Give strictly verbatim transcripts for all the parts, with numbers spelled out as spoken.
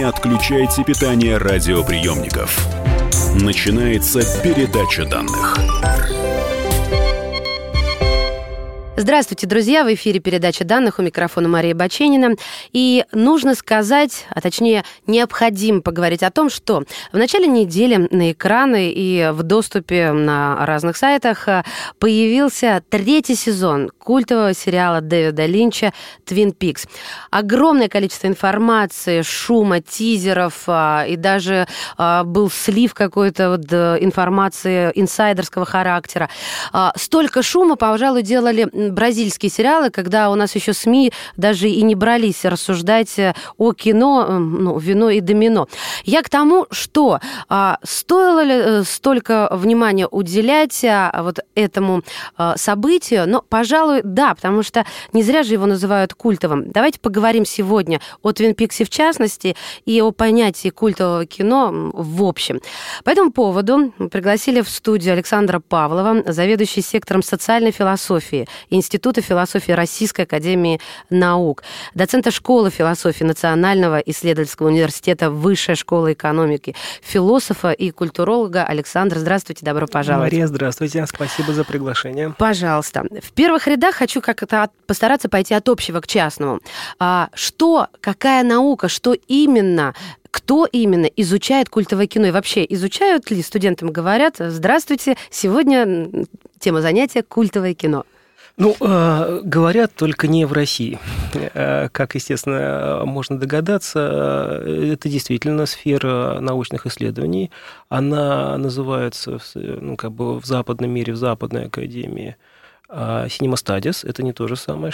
отключайте питание радиоприемников. Начинается передача данных. Здравствуйте, друзья! В эфире передача данных, у микрофона Мария Баченина. И нужно сказать, а точнее необходимо поговорить о том, что в начале недели на экраны и в доступе на разных сайтах появился третий сезон культового сериала Дэвида Линча «Твин Пикс». Огромное количество информации, шума, тизеров, и даже был слив какой-то вот информации инсайдерского характера. Столько шума, пожалуй, делали бразильские сериалы, когда у нас еще СМИ даже и не брались рассуждать о кино, ну, вино и домино. Я к тому, что а, стоило ли столько внимания уделять а, вот этому а, событию, но, пожалуй, да, потому что не зря же его называют культовым. Давайте поговорим сегодня о Твин Пиксе в частности и о понятии культового кино в общем. По этому поводу мы пригласили в студию Александра Павлова, заведующий сектором социальной философии Института философии Российской академии наук, доцента школы философии Национального исследовательского университета Высшая школа экономики, философа и культуролога. Александр, здравствуйте, добро пожаловать. Мария, здравствуйте, спасибо за приглашение. Пожалуйста. В первых рядах хочу как-то постараться пойти от общего к частному. Что, какая наука, что именно... Кто именно изучает культовое кино? И вообще, изучают ли, студентам говорят, здравствуйте, сегодня тема занятия культовое кино? Ну, э, говорят, только не в России. Э, как, естественно, можно догадаться, это действительно сфера научных исследований. Она называется, ну, как бы в западном мире, в Западной академии, Cinema Studies. Это не то же самое,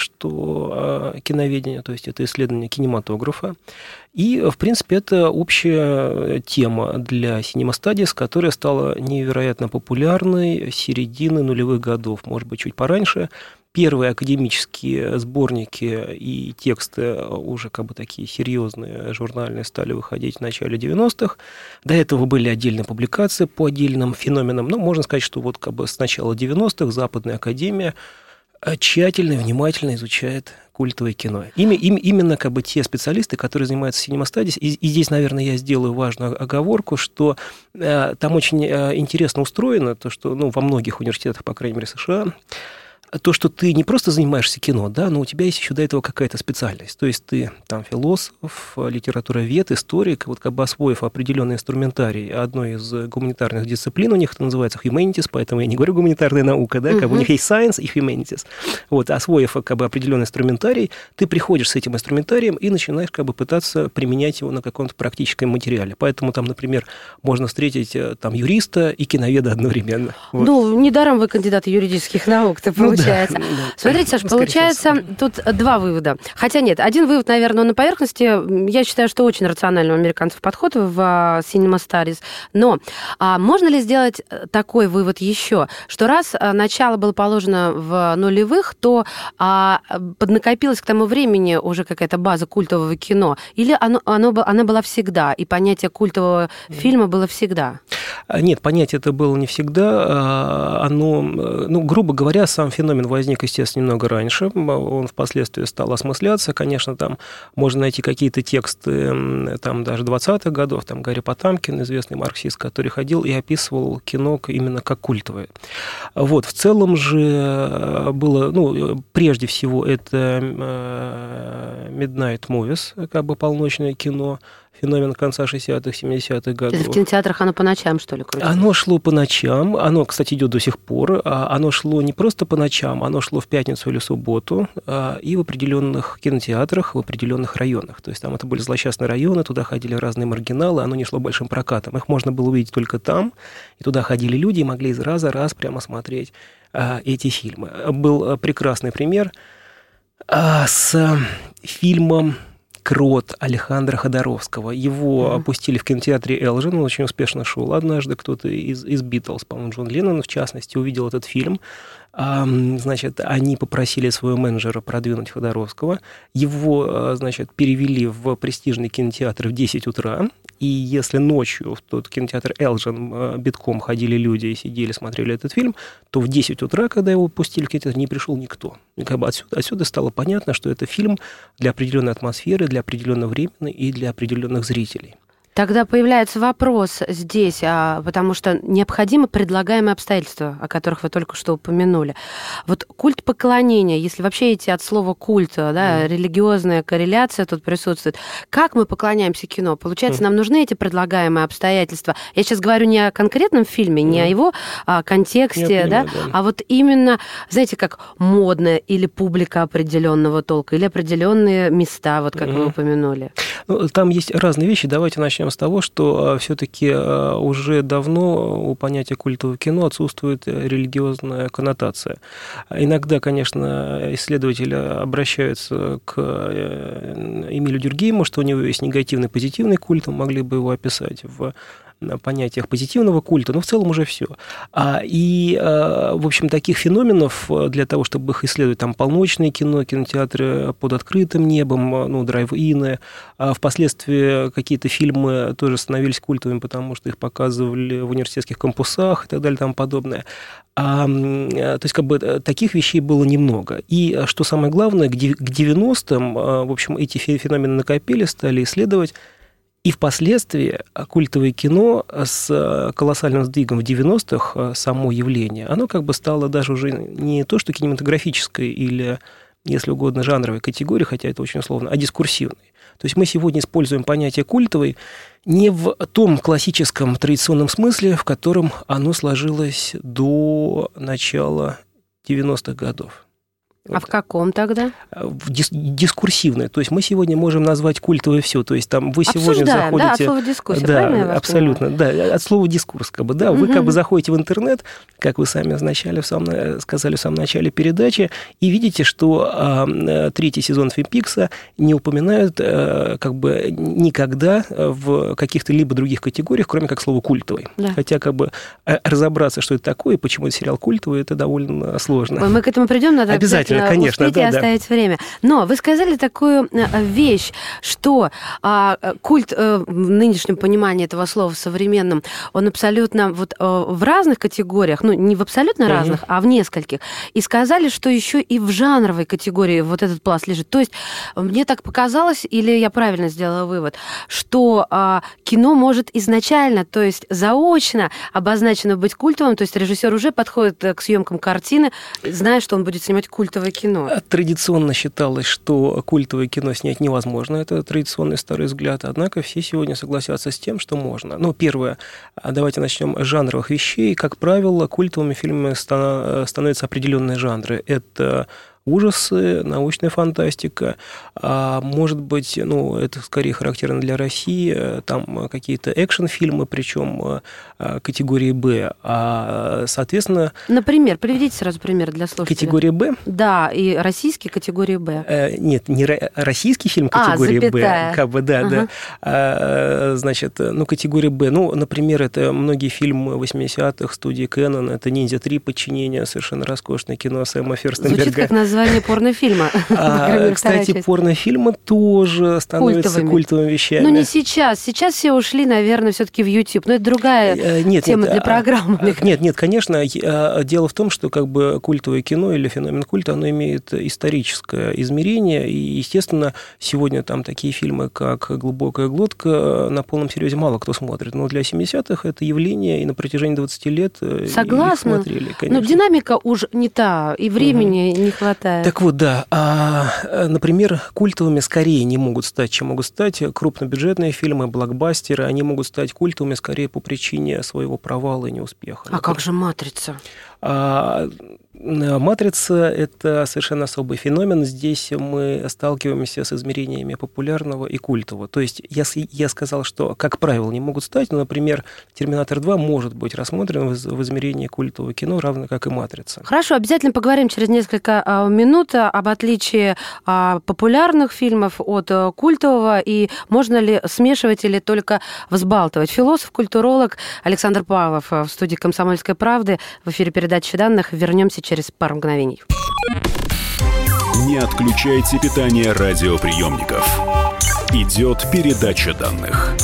что киноведение, то есть это исследование кинематографа. И, в принципе, это общая тема для Cinema Studies, которая стала невероятно популярной с середины нулевых годов, может быть, чуть пораньше. Первые академические сборники и тексты уже как бы такие серьезные, журнальные, стали выходить в начале девяностых. До этого были отдельные публикации по отдельным феноменам. Но можно сказать, что вот как бы с начала девяностых Западная академия тщательно и внимательно изучает культовое кино. Ими, им, именно как бы те специалисты, которые занимаются Cinema Studies, и, и здесь, наверное, я сделаю важную оговорку, что э, там очень э, интересно устроено, то, что ну, во многих университетах, по крайней мере, США, то, что ты не просто занимаешься кино, да, но у тебя есть еще до этого какая-то специальность. То есть ты там философ, литературовед, историк, вот как бы освоив определенный инструментарий одной из гуманитарных дисциплин, у них это называется humanities, поэтому я не говорю гуманитарная наука, да, как бы у них есть science и humanities. Вот, освоив как бы определенный инструментарий, ты приходишь с этим инструментарием и начинаешь как бы пытаться применять его на каком-то практическом материале. Поэтому там, например, можно встретить там юриста и киноведа одновременно. Вот. Ну, недаром вы кандидат юридических наук-то получается. Да. Смотрите, Саш, получается тут два вывода. Хотя нет, один вывод, наверное, на поверхности. Я считаю, что очень рациональный у американцев подход в Cinema Studies. Но а можно ли сделать такой вывод еще, что раз начало было положено в нулевых, то а, поднакопилась к тому времени уже какая-то база культового кино? Или оно, оно, она была всегда, и понятие культового фильма было всегда? Нет, понятие это было не всегда. Оно, ну, грубо говоря, сам феномен возник, естественно, немного раньше. Он впоследствии стал осмысляться. Конечно, там можно найти какие-то тексты там, даже двадцатых годов. Там Гарри Потамкин, известный марксист, который ходил и описывал кино именно как культовое. Вот. В целом же было, ну, прежде всего, это Midnight Movies, как бы полночное кино, феномен конца шестидесятых, семидесятых годов. Это в кинотеатрах оно по ночам, что ли, крутится? Оно шло по ночам, оно, кстати, идет до сих пор. Оно шло не просто по ночам, оно шло в пятницу или субботу и в определенных кинотеатрах, в определенных районах. То есть там это были злосчастные районы, туда ходили разные маргиналы, оно не шло большим прокатом. Их можно было увидеть только там, и туда ходили люди и могли из раза в раз прямо смотреть эти фильмы. Был прекрасный пример с фильмом «Крот» Алехандро Ходоровского. Его mm-hmm. опустили в кинотеатре Элджин, он очень успешно шел. Однажды кто-то из, из Битлз, по-моему, Джон Леннон, в частности, увидел этот фильм. Значит, они попросили своего менеджера продвинуть Ходоровского. Его, значит, перевели в престижный кинотеатр в десять утра. И если ночью в тот кинотеатр «Элджин» битком ходили люди и сидели, смотрели этот фильм, то в десять утра, когда его пустили в кинотеатр, не пришел никто. И как бы отсюда, отсюда стало понятно, что это фильм для определенной атмосферы, для определенного времени и для определенных зрителей. Тогда появляется вопрос здесь, а, потому что необходимо предлагаемые обстоятельства, о которых вы только что упомянули. Вот культ поклонения, если вообще идти от слова культ, да, mm. религиозная корреляция тут присутствует, как мы поклоняемся кино? Получается, mm. нам нужны эти предлагаемые обстоятельства. Я сейчас говорю не о конкретном фильме, mm. не о его а, контексте, да, понимаю, да, а вот именно, знаете, как модная или публика определенного толка, или определенные места, вот как mm. вы упомянули. Ну, там есть разные вещи. Давайте начнем с того, что все-таки уже давно у понятия культового кино отсутствует религиозная коннотация. Иногда, конечно, исследователи обращаются к Эмилю Дюркгейму, что у него есть негативный, позитивный культ, мы могли бы его описать в понятиях позитивного культа, но в целом уже все. И, в общем, таких феноменов для того, чтобы их исследовать, там полночное кино, кинотеатры под открытым небом, ну, драйв-ины, впоследствии какие-то фильмы тоже становились культовыми, потому что их показывали в университетских кампусах и так далее и тому подобное. А, то есть, как бы, таких вещей было немного. И, что самое главное, к девяностым, в общем, эти феномены накопили, стали исследовать. И впоследствии культовое кино с колоссальным сдвигом в девяностых, само явление, оно как бы стало даже уже не то, что кинематографической или, если угодно, жанровой категории, хотя это очень условно, а дискурсивной. То есть мы сегодня используем понятие культовый не в том классическом традиционном смысле, в котором оно сложилось до начала девяностых годов. А вот. В каком тогда? В дис- дискурсивное. То есть мы сегодня можем назвать культовое все. То есть там вы сегодня Обсуждаем, заходите... да, от слова дискуссия, да, правильно я вас абсолютно, понимаю? Да, от слова дискурс, как бы, да. Вы угу. как бы заходите в интернет, как вы сами вначале, в самом, сказали в самом начале передачи, и видите, что а, третий сезон Twin Peaks не упоминают а, как бы никогда в каких-то либо других категориях, кроме как слова культовый. Да. Хотя как бы разобраться, что это такое, почему это сериал культовый, это довольно сложно. Ой, мы к этому придем, надо обязательно. Конечно, успеть да, и оставить да. время. Но вы сказали такую вещь, что а, культ а, в нынешнем понимании этого слова, в современном, он абсолютно вот а, в разных категориях, ну, не в абсолютно разных, угу. а в нескольких. И сказали, что еще и в жанровой категории вот этот пласт лежит. То есть мне так показалось, или я правильно сделала вывод, что а, кино может изначально, то есть заочно обозначено быть культовым, то есть режиссер уже подходит к съемкам картины, зная, что он будет снимать культовое кино. Традиционно считалось, что культовое кино снять невозможно. Это традиционный старый взгляд. Однако все сегодня согласятся с тем, что можно. Ну, первое, давайте начнем с жанровых вещей. Как правило, культовыми фильмами становятся определенные жанры. Это ужасы, научная фантастика, а может быть, ну, это скорее характерно для России, там какие-то экшн-фильмы, причем категории «Б», а, соответственно... Например, приведите сразу пример для слушателей. Категория «Б»? Да, и российский категории «Б». Э, нет, не российский фильм категории а, «Б», как бы, да, ага. да. А, значит, ну, категория «Б», ну, например, это многие фильмы восьмидесятых студии Кэнон, это «Ниндзя три. Подчинение», совершенно роскошное кино Сэма Ферстенберга. Звучит как название порнофильма. А, кстати, порнофильмы тоже становятся культовыми. культовыми вещами. Ну, не сейчас. Сейчас все ушли, наверное, все-таки в YouTube. Но это другая нет, тема нет, для программы. Нет, нет, конечно. Дело в том, что как бы культовое кино или феномен культа, оно имеет историческое измерение. И, естественно, сегодня там такие фильмы, как «Глубокая глотка», на полном серьезе мало кто смотрит. Но для семидесятых это явление, и на протяжении двадцати лет Согласна. их смотрели, конечно. Но динамика уж не та, и времени угу. не хватает. Так вот, да. А, например, культовыми скорее не могут стать, чем могут стать крупнобюджетные фильмы, блокбастеры. Они могут стать культовыми скорее по причине своего провала и неуспеха. А как же «Матрица»? А, «Матрица» — это совершенно особый феномен. Здесь мы сталкиваемся с измерениями популярного и культового. То есть я, я сказал, что, как правило, не могут стать, но, например, «Терминатор два» может быть рассмотрен в, в измерении культового кино, равно как и «Матрица». Хорошо, обязательно поговорим через несколько минут об отличии популярных фильмов от культового, и можно ли смешивать или только взбалтывать. Философ, культуролог Александр Павлов в студии «Комсомольской правды» в эфире передачи передачи данных. Вернемся через пару мгновений. Не отключайте питание радиоприемников. Идет передача данных.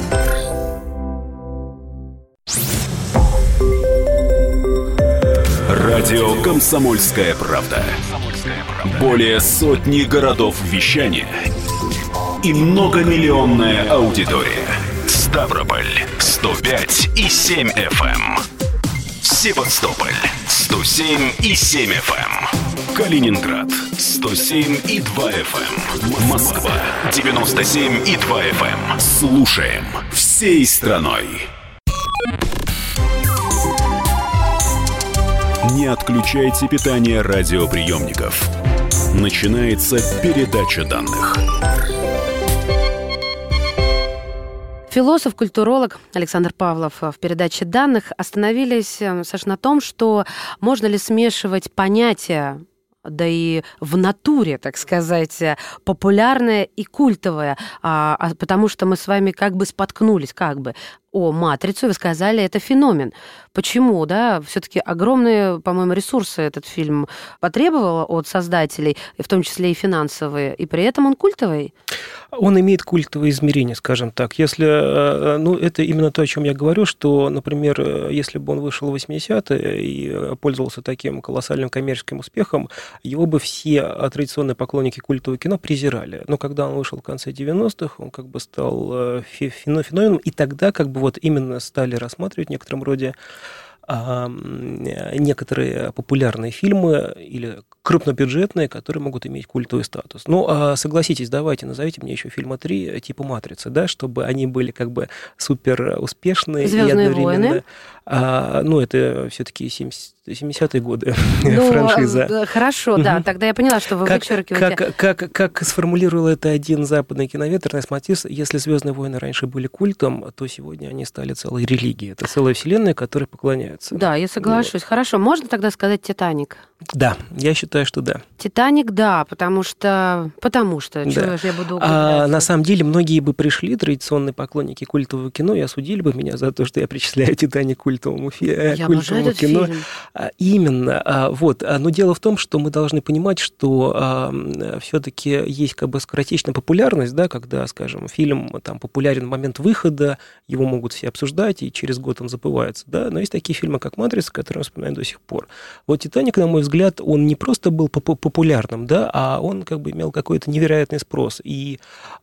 Радио «Комсомольская правда». Более сотни городов вещания и многомиллионная аудитория. Ставрополь сто пять и семь эф эм. Севастополь сто семь и семь эф эм. Калининград сто семь и два эф эм. Москва девяносто семь и два эф эм. Слушаем всей страной. Не отключайте питание радиоприемников. Начинается передача данных. Философ-культуролог Александр Павлов в передаче данных. Остановились, Саш, на том, что можно ли смешивать понятия, да и в натуре, так сказать, популярное и культовое, а, а, потому что мы с вами как бы споткнулись, как бы, о «Матрицу», вы сказали, это феномен. Почему, да? Все-таки огромные, по-моему, ресурсы этот фильм потребовал от создателей, в том числе и финансовые, и при этом он культовый? Он имеет культовое измерение, скажем так. Если, ну, это именно то, о чем я говорю, что, например, если бы он вышел в восьмидесятые и пользовался таким колоссальным коммерческим успехом, его бы все традиционные поклонники культового кино презирали. Но когда он вышел в конце девяностых, он как бы стал феноменом, и тогда как бы вот именно стали рассматривать в некотором роде некоторые популярные фильмы или крупнобюджетные, которые могут иметь культовый статус. Ну, согласитесь, давайте, назовите мне еще фильма три типа «Матрицы», да, чтобы они были как бы супер успешные. «Звездные и одновременно... войны». А, ну, это все-таки семидесятые годы ну, франшиза. Хорошо, да, угу. Тогда я поняла, что вы как, вычеркиваете. Как, как, как сформулировал это один западный киновед Эрнест Матисс, если «Звездные войны» раньше были культом, то сегодня они стали целой религией. Это целая вселенная, которой поклоняются. Да, я соглашусь. Вот. Хорошо, можно тогда сказать «Титаник»? Да, я считаю, что да. «Титаник», да, потому что... Потому что, да. Чего же я буду углубляться? А, на самом деле, многие бы пришли, традиционные поклонники культового кино, и осудили бы меня за то, что я причисляю «Титаник» к культовому, фи... культовому кино. Фильм. Именно. Вот. Но дело в том, что мы должны понимать, что все-таки есть как бы скоротечная популярность, да, когда, скажем, фильм там, популярен в момент выхода, его могут все обсуждать, и через год он забывается. Да? Но есть такие фильмы, как «Матрица», которые я вспоминаю до сих пор. Вот «Титаник», на мой взгляд, он не просто был популярным, да, а он как бы имел какой-то невероятный спрос. И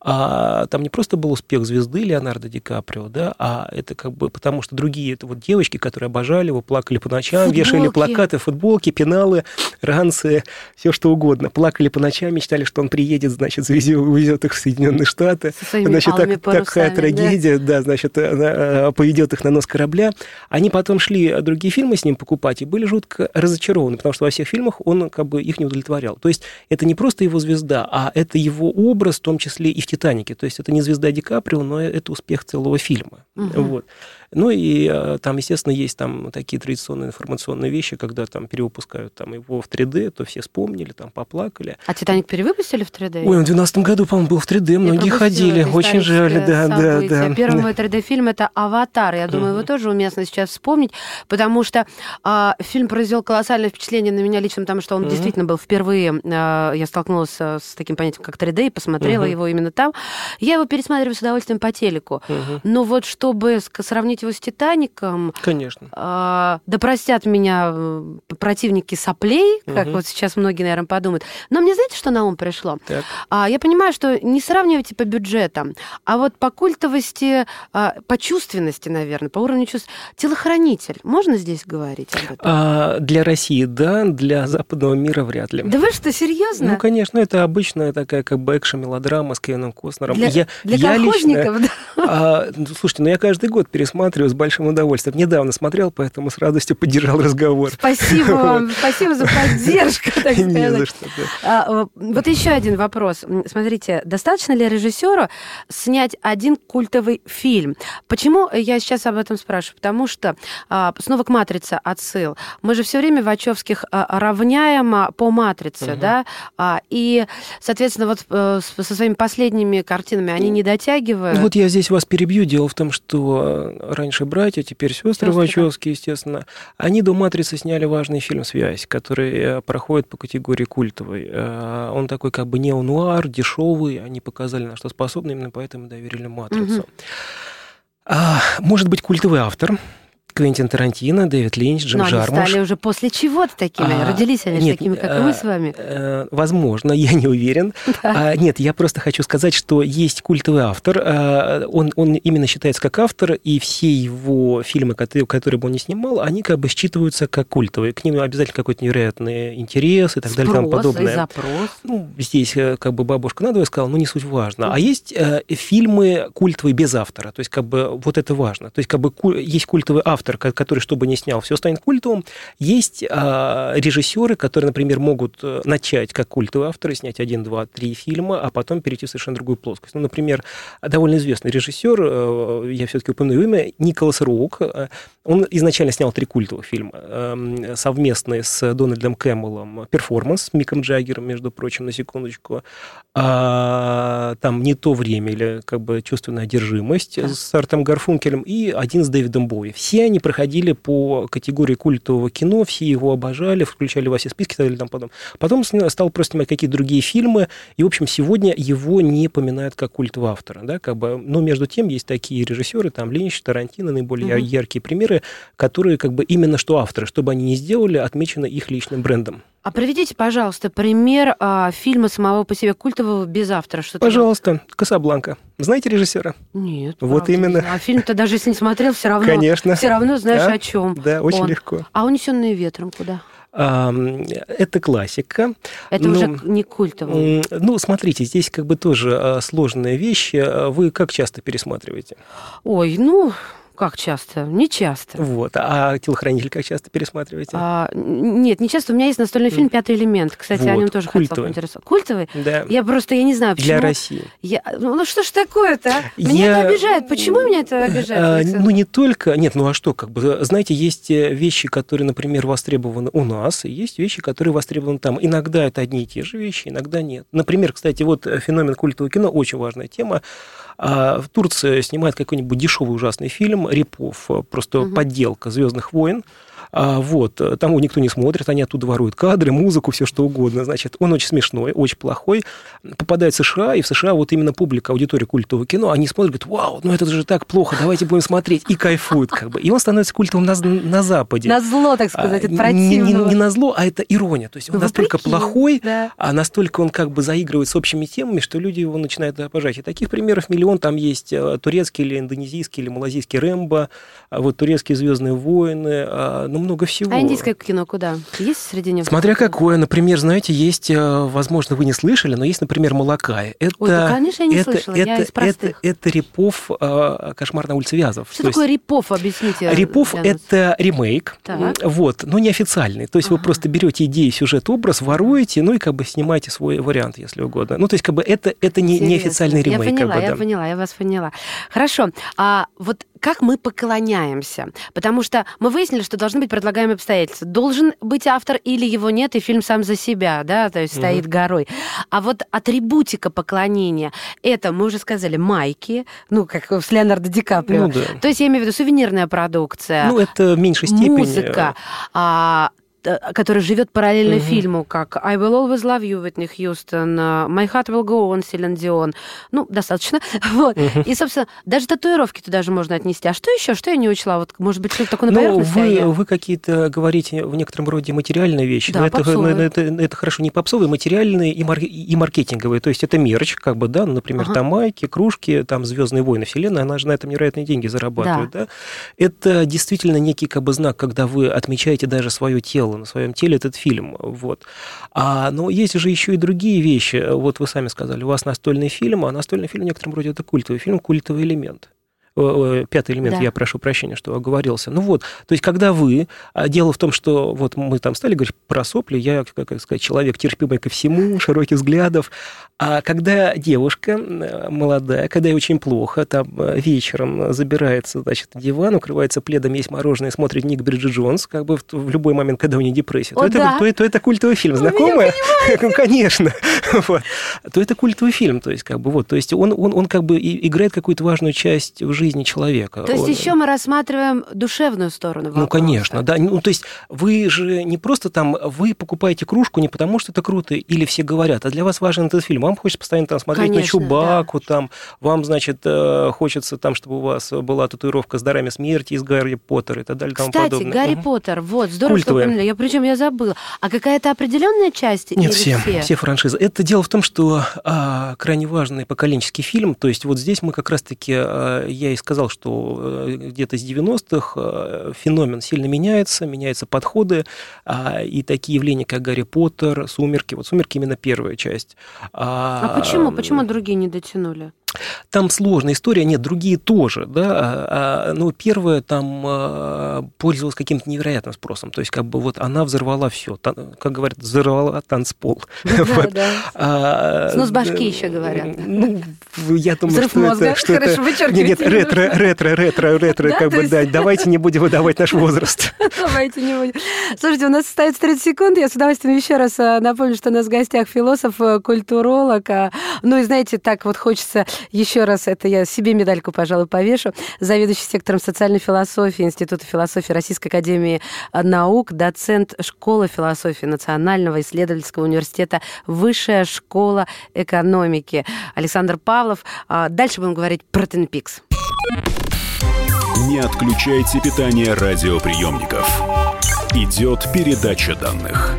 а, там не просто был успех звезды Леонардо Ди Каприо, да, а это как бы потому, что другие это вот девочки, которые обожали его, плакали по ночам, футболки. Вешали плакаты, футболки, пеналы, ранцы, все что угодно. Плакали по ночам, мечтали, что он приедет, значит, увезет их в Соединенные Штаты. Значит, так, такая трагедия, да, да значит, поведет их на нос корабля. Они потом шли другие фильмы с ним покупать и были жутко разочарованы, потому что во всех фильмах он как бы их не удовлетворял. То есть это не просто его звезда, а это его образ, в том числе и в «Титанике». То есть это не звезда Ди Каприо, но это успех целого фильма. Угу. Вот. Ну и там, естественно, есть там такие традиционные информационные вещи, когда там перевыпускают там, его в три дэ, то все вспомнили, там поплакали. А «Титаник» перевыпустили в три дэ? Ой, в двенадцатом году, по-моему, был в три дэ, многие ходили, очень жаль, да, да, да. Первый мой три дэ-фильм – это «Аватар», я думаю, его тоже уместно сейчас вспомнить, потому что э, фильм произвел колоссальное впечатление на меня лично, потому что он действительно был впервые, э, я столкнулась с таким понятием, как три дэ, и посмотрела его именно там. Я его пересматриваю с удовольствием по телеку, но вот чтобы сравнить его с «Титаником», конечно. Э, да простят меня противники соплей, как угу. вот сейчас многие, наверное, подумают. Но мне знаете, что на ум пришло? Так. А, я понимаю, что не сравнивайте по бюджетам, а вот по культовости, а, по чувственности, наверное, по уровню чувств. «Телохранитель». Можно здесь говорить об этом? А, для России, да, для западного мира вряд ли. Да вы что, серьезно? Ну, конечно, это обычная такая как бы экшн-мелодрама с Кевином Костнером. Для, я, для я колхозников, лично, да? А, слушайте, ну я каждый год пересматриваю с большим удовольствием. Недавно смотрел, поэтому с радостью поддержал разговор. Спасибо вам, спасибо за поддержку, так сказать. Не за что. А, вот еще один вопрос. Смотрите, достаточно ли режиссеру снять один культовый фильм? Почему я сейчас об этом спрашиваю? Потому что снова к «Матрице» отсыл. Мы же все время вачовских равняем по «Матрице», угу. да? И, соответственно, вот со своими последними картинами они не дотягивают. Вот я здесь вас перебью. Дело в том, что раньше братья, теперь сестры, Вачовски. Вачовски, естественно. Они до «Матрицы» сняли важный фильм «Связь», который проходит по категории культовый. Он такой как бы неонуар, дешевый. Они показали, на что способны, именно поэтому доверили «Матрицу». Угу. Может быть, культовый автор. Квентин Тарантино, Дэвид Линч, Джим Джармуш. Но они стали уже после чего-то такими? А, Родились они нет, такими, как а, и мы с вами? А, возможно, я не уверен. Да. А, нет, я просто хочу сказать, что есть культовый автор. А, он, он именно считается как автор, и все его фильмы, которые, которые бы он не снимал, они как бы считываются как культовые. К ним обязательно какой-то невероятный интерес и так Спрос, далее и тому подобное. И запрос. Ну, здесь как бы бабушка надвое сказала, но не суть важно. Mm-hmm. А есть а, фильмы культовые без автора. То есть как бы вот это важно. То есть как бы есть культовый автор, который, что бы ни снял, все станет культовым. Есть а, режиссеры, которые, например, могут начать как культовые авторы, снять один, два, три фильма, а потом перейти в совершенно другую плоскость. Ну, например, довольно известный режиссер, я все-таки упомяну имя, Николас Роук. Он изначально снял три культовых фильма, совместные с Дональдом Кэмпбеллом «Перформанс» с Миком Джаггером, между прочим, на секундочку. А, там «Не то время» или как бы «Чувственная одержимость» да. с Артом Гарфункелем и один с Дэвидом Боуи. Все они проходили по категории культового кино, все его обожали, включали во все списки и так далее. Там потом. потом стал просто снимать какие-то другие фильмы, и, в общем, сегодня его не поминают как культового автора. Да, как бы, но между тем есть такие режиссеры, там Линч, Тарантино, наиболее mm-hmm. яркие примеры, которые как бы именно что авторы, что бы они ни сделали, отмечены их личным брендом. А приведите, пожалуйста, пример а, фильма самого по себе культового без автора. Что-то пожалуйста, «Касабланка». Знаете режиссера? Нет. Вот именно. А фильм-то даже если не смотрел, все равно. Конечно. Все равно знаешь, да? о чем. Да, очень он. легко. А «Унесенные ветром» куда? Это классика. Это но, уже не культовый. Ну, смотрите, здесь как бы тоже сложные вещи. Вы как часто пересматриваете? Ой, ну... Как часто? Не часто. Вот. А «Телохранитель» как часто пересматриваете? А, нет, не часто. У меня есть настольный фильм «Пятый элемент». Кстати, вот. О нем тоже хотела поинтересоваться. Культовый? Да. Я просто, я не знаю, почему... Для России. Я... Ну, что ж такое-то? Меня я... это обижает. Почему меня это обижает? А, ну, не только... Нет, ну а что, как бы, знаете, есть вещи, которые, например, востребованы у нас, и есть вещи, которые востребованы там. Иногда это одни и те же вещи, иногда нет. Например, кстати, вот феномен культового кино, очень важная тема. В Турции снимают какой-нибудь дешевый ужасный фильм «Рипов», просто угу. подделка «Звездных войн». Вот, там его никто не смотрит, они оттуда воруют кадры, музыку, все что угодно. Значит, он очень смешной, очень плохой. Попадает в США, и в США вот именно публика, аудитория культового кино, они смотрят, говорят, вау, ну это же так плохо, давайте будем смотреть, и кайфуют как бы. И он становится культовым на, на Западе. На зло, так сказать, от противного. Не, не, не на зло, а это ирония. То есть он ну, настолько прикинь, плохой, да. а настолько он как бы заигрывает с общими темами, что люди его начинают обожать. И таких примеров миллион. Там есть турецкий или индонезийский или малазийский «Рэмбо», вот турецкие «Звездные войны», ну, много всего. А индийское кино куда? Есть среди них? Смотря какое. Например, знаете, есть, возможно, вы не слышали, но есть, например, «Молокай». Это, Ой, да, конечно, я не это, слышала, это, я из простых. Это, это Рипов «Кошмар на улице Вязов». Что то такое есть... Рипов, объясните? Рипов – это ремейк, так. вот, но неофициальный. То есть ага. вы просто берете идею, сюжет, образ, воруете, ну и как бы снимаете свой вариант, если угодно. Ну, то есть как бы это, это не, неофициальный ремейк. Я поняла, как бы, я да. поняла, я вас поняла. Хорошо. А вот как мы поклоняемся? Потому что мы выяснили, что должны быть предлагаемые обстоятельства. Должен быть автор или его нет, и фильм сам за себя, да, то есть угу. стоит горой. А вот атрибутика поклонения, это, мы уже сказали, майки, ну, как с Леонардо Ди Каприо. Ну, да. То есть я имею в виду сувенирная продукция. Ну, это в меньшей степени. Музыка. А, который живет параллельно uh-huh. фильму, как «I Will Always Love You» Уитни Хьюстон, «My Heart Will Go On» Селин Дион. Ну, достаточно. Вот. Uh-huh. И, собственно, даже татуировки туда же можно отнести. А что еще? Что я не учла? Вот, может быть, что-то такое на поверхности? Ну, вы, я... вы какие-то говорите в некотором роде материальные вещи. Да, но это, попсовые. это, это, это хорошо не попсовые, материальные и, мар... и маркетинговые. То есть это мерч, как бы, да, например, uh-huh. там майки, кружки, там «Звездные войны», вселенная, она же на этом невероятные деньги зарабатывает. Да. Да? Это действительно некий как бы знак, когда вы отмечаете даже свое тело, на своем теле это фильм, вот. А, но есть же еще и другие вещи. Вот вы сами сказали, у вас настольный фильм, а настольный фильм в некотором роде это культовый фильм, культовый элемент. Пятый элемент, да. Я прошу прощения, что оговорился. Ну вот, то есть, когда вы... Дело в том, что вот мы там стали говорить про сопли, я, как сказать, человек терпимый ко всему, широких взглядов. А когда девушка молодая, когда ей очень плохо, там вечером забирается, значит, на диван, укрывается пледом, есть мороженое, смотрит Ник Бриджит Джонс, как бы в любой момент, когда у нее депрессия, О, то, да. это, то, то это культовый фильм. Знакомый? Конечно. вот, то это культовый фильм. То есть, как бы, вот, то есть он, он, он как бы играет какую-то важную часть в жизни человека. То есть он... еще мы рассматриваем душевную сторону вопроса. Ну, конечно, да. Ну, то есть вы же не просто там, вы покупаете кружку не потому, что это круто или все говорят, а для вас важен этот фильм. Вам хочется постоянно там смотреть Конечно, на Чубаку, да. там, вам, значит, хочется там, чтобы у вас была татуировка с дарами смерти из Гарри Поттера и так далее. Кстати, тому подобное. Гарри угу. Поттер, вот, здорово, Культовые. что упомянули. Я, причем я забыла. А какая-то определенная часть? Нет, или все, все, все франшизы. Это дело в том, что а, крайне важный поколенческий фильм. То есть вот здесь мы как раз-таки, а, я и сказал, что а, где-то с девяностых а, феномен сильно меняется, меняются подходы, а, и такие явления, как Гарри Поттер, Сумерки. Вот Сумерки именно первая часть. А, а почему? Почему другие не дотянули? Там сложная история, нет, другие тоже, да, но первая там пользовалась каким-то невероятным спросом, то есть как бы вот она взорвала все, как говорят, взорвала танцпол. Да, вот. да. Снос башки еще говорят. Ну, я думаю, Взрыв что мозга. это... Что Хорошо, это... Нет, нет, ретро, ретро, ретро, ретро, как бы, да, давайте не будем выдавать наш возраст. Давайте не будем. Слушайте, у нас остается тридцать секунд, я с удовольствием еще раз напомню, что у нас в гостях философ, культуролог, ну и знаете, так вот хочется еще раз, это я себе медальку, пожалуй, повешу, заведующий сектором социальной философии Института философии Российской академии наук, доцент школы философии Национального исследовательского университета, Высшая школа экономики Александр Павлов. Дальше будем говорить про Twin Peaks. Не отключайте питание радиоприемников. Идет передача данных.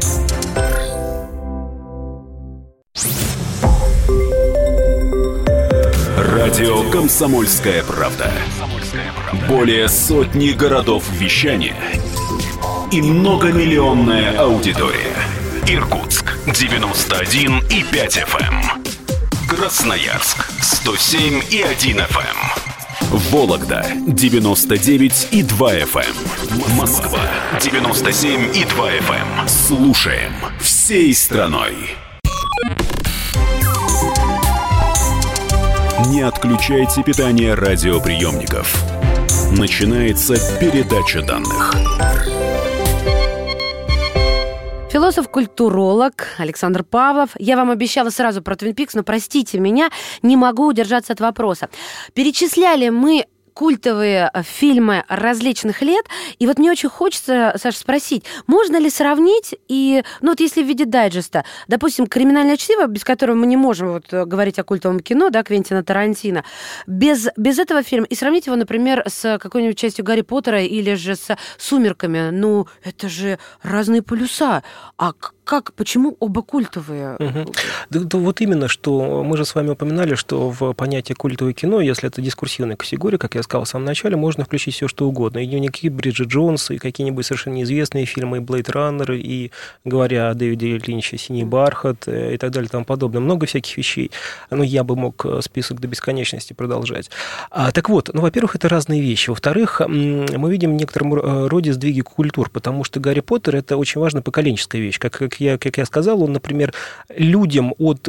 Радио «Комсомольская правда». Более сотни городов вещания и многомиллионная аудитория. Иркутск девяносто один и пять эф эм, Красноярск сто семь и один эф эм, Вологда девяносто девять и два эф эм, Москва девяносто семь и два эф эм. Слушаем всей страной. Не отключайте питание радиоприемников. Начинается передача данных. Философ-культуролог Александр Павлов. Я вам обещала сразу про Twin Peaks, но простите меня, не могу удержаться от вопроса. Перечисляли мы культовые фильмы различных лет. И вот мне очень хочется, Саша, спросить, можно ли сравнить, и, ну вот если в виде дайджеста, допустим, «Криминальное чтиво», без которого мы не можем вот говорить о культовом кино, да, Квентина Тарантино, без, без этого фильма, и сравнить его, например, с какой-нибудь частью «Гарри Поттера» или же с «Сумерками». Ну, это же разные полюса. А как, почему оба культовые? Угу. Да, да, вот именно, что мы же с вами упоминали, что в понятие культовое кино, если это дискурсивная категория, как я сказал в самом начале, можно включить все что угодно. И дневники Бриджит Джонс, и какие-нибудь совершенно неизвестные фильмы, и Blade Runner, и, говоря о Дэвиде Линче, «Синий бархат», и так далее, и тому подобное. Много всяких вещей. Ну, я бы мог список до бесконечности продолжать. А, так вот, ну, во-первых, это разные вещи. Во-вторых, мы видим в некотором роде сдвиги культур, потому что Гарри Поттер – это очень важная поколенческая вещь. Как, как, я, как я сказал, он, например, людям от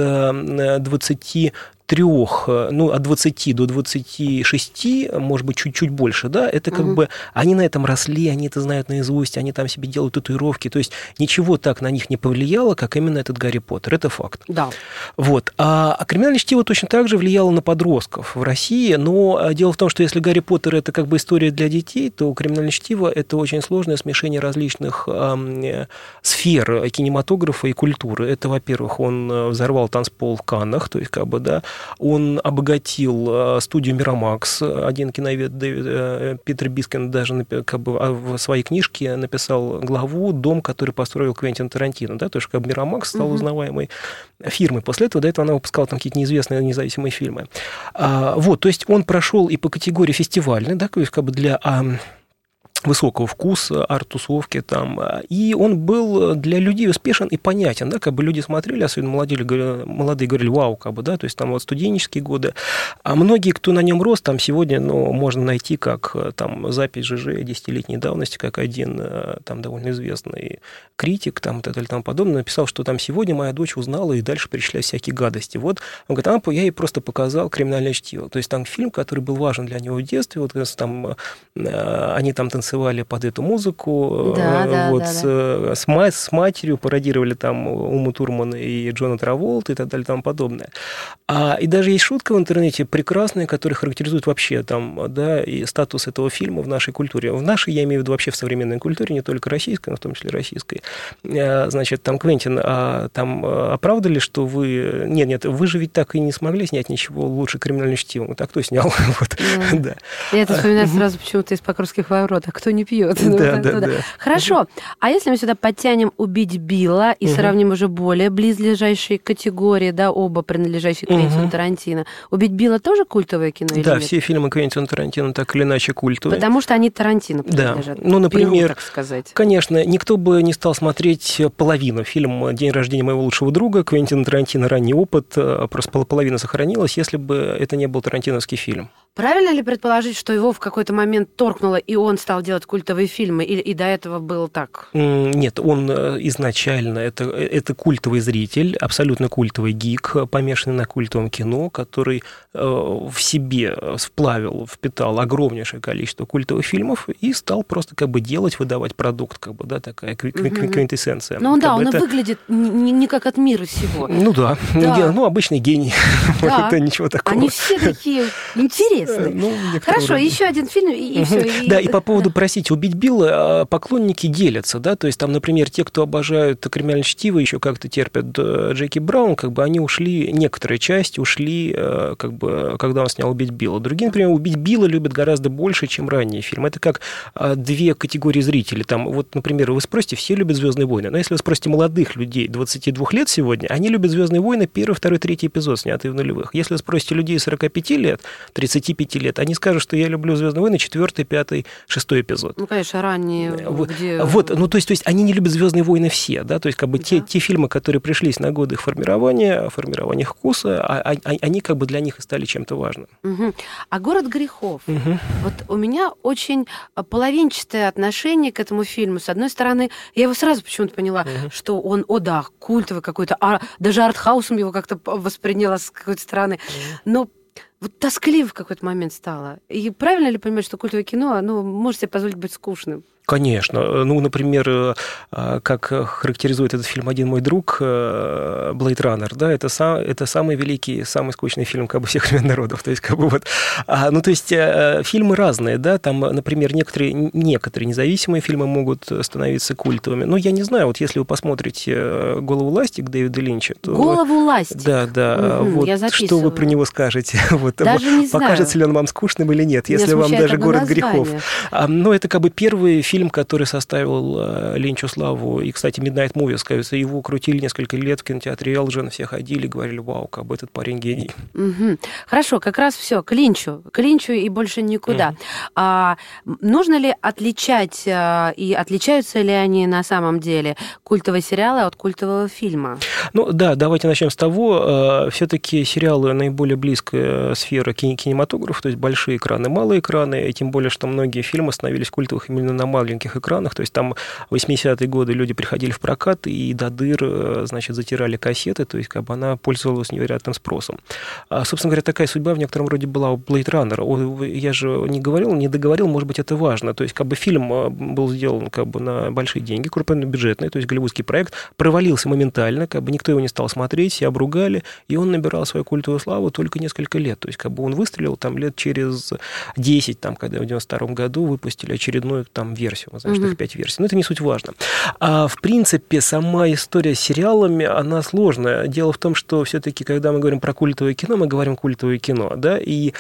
где-то двадцати трех, ну, от двадцати до двадцати шести, может быть, чуть-чуть больше, да, это как угу. бы, они на этом росли, они это знают наизусть, они там себе делают татуировки, то есть ничего так на них не повлияло, как именно этот Гарри Поттер, это факт. Да. Вот. А, а «Криминальное чтиво» точно так же влияло на подростков в России, но дело в том, что если Гарри Поттер – это как бы история для детей, то «Криминальное чтиво» – это очень сложное смешение различных э, сфер кинематографа и культуры. Это, во-первых, он взорвал танцпол в Каннах, то есть как бы, да, он обогатил студию «Мирамакс». Один киновед Дэвид, Питер Бискин даже как бы в своей книжке написал главу «Дом, который построил Квентин Тарантино». Да? То есть как бы «Мирамакс» стал узнаваемой фирмой. После этого, до этого она выпускала там какие-то неизвестные независимые фильмы. Вот, то есть он прошел и по категории фестивальной, да, то есть как бы для... высокого вкуса, арт-тусовки там, и он был для людей успешен и понятен, да, как бы люди смотрели, особенно молодые, молодые говорили, вау, как бы, да, то есть там вот студенческие годы, а многие, кто на нем рос, там сегодня, ну, можно найти как там запись ЖЖ десятилетней давности, как один там довольно известный критик, там, и так далее, тому подобное, написал, что там сегодня моя дочь узнала и дальше перечисляет всякие гадости. Вот, он говорит, а я ей просто показал «Криминальное чтиво», то есть там фильм, который был важен для него в детстве, вот там они там танцевали, танцевали под эту музыку, да, да, вот, да, с, да. С, ма- с матерью пародировали там Уму Турман и Джона Траволта и так далее и тому подобное. А, и даже есть шутка в интернете прекрасная, которая характеризует вообще там, да, и статус этого фильма в нашей культуре. В нашей, я имею в виду вообще в современной культуре, не только российской, но в том числе российской. Значит, там, Квентин, а, там оправдали, что вы... Нет, нет, вы же ведь так и не смогли снять ничего лучше «Криминального чтива». Так кто снял? Вот. Да. Да. Я это вспоминаю сразу почему-то из «Покровских ворот». А кто не пьет? Да, да, да. Хорошо. А если мы сюда подтянем «Убить Билла» и сравним уже более близлежащие категории, да, оба принадлежащие к Квентину Тарантино, «Убить Билла» тоже культовое кино или Да, нет? все фильмы Квентина Тарантино так или иначе культовые. Потому что они Тарантино принадлежат. Да. Ну, например, Биллу, так сказать. Конечно, никто бы не стал смотреть половину. Фильм «День рождения моего лучшего друга», Квентина Тарантино, ранний опыт, просто половина сохранилась, если бы это не был тарантиновский фильм. Правильно ли предположить, что его в какой-то момент торкнуло, и он стал делать культовые фильмы, и, и до этого было так? Нет, он изначально, это, это культовый зритель, абсолютно культовый гик, помешанный на культовом кино, который в себе вплавил, впитал огромнейшее количество культовых фильмов и стал просто как бы делать, выдавать продукт, как бы, да, такая квинтэссенция. Ну да, он это... и выглядит не, не как от мира сего. Ну да, да. Ну обычный гений, да. Это ничего такого. Они все такие интересные. Ну, Хорошо, уровень. Еще один фильм, и, и все. И... Да, и по поводу, простите, «Убить Билла» поклонники делятся, да, то есть там, например, те, кто обожают «Криминальное чтиво», еще как-то терпят Джеки Браун, как бы они ушли, некоторая часть ушли, как бы, когда он снял «Убить Билла». Другие, например, «Убить Билла» любят гораздо больше, чем ранние фильмы. Это как две категории зрителей. Там, вот, например, вы спросите, все любят «Звездные войны», но если вы спросите молодых людей двадцати двух лет сегодня, они любят «Звездные войны» первый, второй, третий эпизод, снятые в нулевых. Если вы спросите людей сорока пяти лет, тридцати пяти лет, они скажут, что я люблю «Звездные войны» четвертый, пятый, шестой эпизод. Ну, конечно, ранние. Вот, где... вот, ну, то есть, то есть они не любят «Звездные войны» все, да, то есть как бы да. те, те фильмы, которые пришлись на годы их формирования, формирования их вкуса, а, а, они как бы для них и стали чем-то важным. Угу. А «Город грехов». Угу. Вот у меня очень половинчатое отношение к этому фильму. С одной стороны, я его сразу почему-то поняла, угу. что он, о да, культовый какой-то, а, даже артхаусом его как-то восприняла с какой-то стороны. Угу. Но вот тоскливо в какой-то момент стало. И правильно ли понимать, что культовое кино, оно может себе позволить быть скучным? Конечно. Ну, например, как характеризует этот фильм один мой друг, «Блейд Раннер», да, это, сам, это самый великий, самый скучный фильм как бы всех времен народов. То есть, как бы вот, ну, то есть, фильмы разные, да, там, например, некоторые, некоторые независимые фильмы могут становиться культовыми. Ну, я не знаю, вот если вы посмотрите «Голову ластик» Дэвида Линча, то... «Голову ластик»? Да, да. Угу, вот я что вы про него скажете? Вот, даже не знаю. Покажется ли он вам скучным или нет, если вам даже «Город грехов». Ну, это как бы первый фильм, Фильм, который составил Линчу славу. И, кстати, Midnight Movie, кажется, его крутили несколько лет в кинотеатре Элджин, все ходили, говорили, вау, как бы этот парень гений. Угу. Хорошо, как раз все к Линчу, к Линчу и больше никуда. Угу. А, нужно ли отличать, и отличаются ли они на самом деле, культовые сериалы от культового фильма? Ну да, давайте начнем с того, все-таки сериалы наиболее близкая сфера кинематографа, то есть большие экраны, малые экраны, и тем более, что многие фильмы становились культовых именно на маленьких экранах, то есть там в восьмидесятые годы люди приходили в прокат и до дыр, значит, затирали кассеты, то есть как бы она пользовалась невероятным спросом. А, собственно говоря, такая судьба в некотором роде была у Blade Runner. Я же не говорил, не договорил, может быть, это важно. То есть как бы фильм был сделан как бы на большие деньги, крупнобюджетный, то есть голливудский проект, провалился моментально, как бы никто его не стал смотреть, все обругали, и он набирал свою культовую славу только несколько лет. То есть как бы он выстрелил там лет через десять, там, когда в девяносто втором году выпустили очередную там версию. Значит, их пять версий. Но это не суть важно. А в принципе, сама история с сериалами, она сложная. Дело в том, что все-таки, когда мы говорим про культовое кино, мы говорим культовое кино, да, и